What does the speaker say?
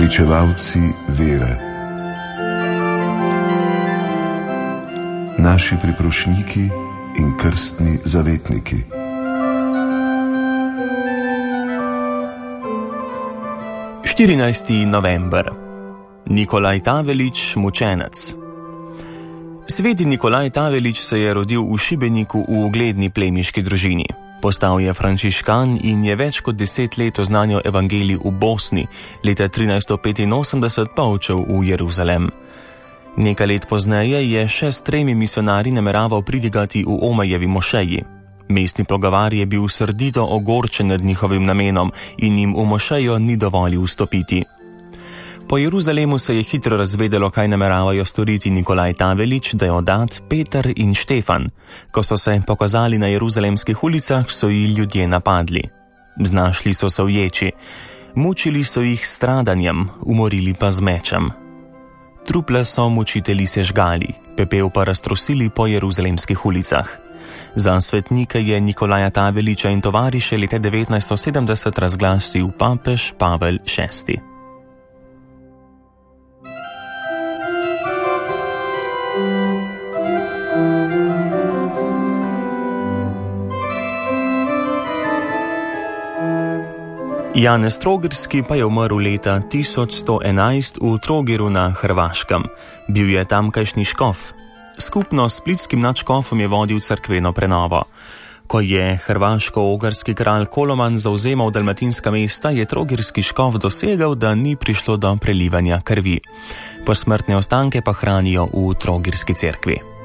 Pričevalci vere. Naši priprošniki in krstni zavetniki. November. Nikolaj Tavelič, mučenec. Sveti Nikolaj Tavelič se je rodil v Šibeniku v ugledni plemiški družini. Postal je frančiškan in je več kot 10 let oznanjal evangelij v Bosni, leta 1385 pa odšel v Jeruzalem. Nekaj let pozneje je še s 3 misionarji nameraval pridigati v Omajevi mošeji. Mestni poglavar je bil srdito ogorčen nad njihovim namenom in jim v mošejo ni dovolil vstopiti. Po Jeruzalemu se je hitro razvedelo, kaj nameravajo storiti Nikolaj Tavelič, Deodat, Peter in Štefan. Ko so se pokazali na jeruzalemskih ulicah, so jih ljudje napadli. Znašli so se v ječi. Mučili so jih s stradanjem, umorili pa z mečem. Truple so mučitelji sežgali, pepel pa raztrosili po jeruzalemskih ulicah. Za svetnike je Nikolaja Taveliča in tovariše leta 1970 razglasil papež Pavel VI. Janez Trogirski pa je umrl leta 1111 v Trogiru na Hrvaškem. Bil je tamkajšnji škof. Skupno s splitskim nadškofom je vodil cerkveno prenovo. Ko je hrvaško-ogrski kralj Koloman zavzemal dalmatinska mesta, je trogirski škof dosegel, da ni prišlo do prelivanja krvi. Posmrtne ostanke pa hranijo v Trogirski cerkvi.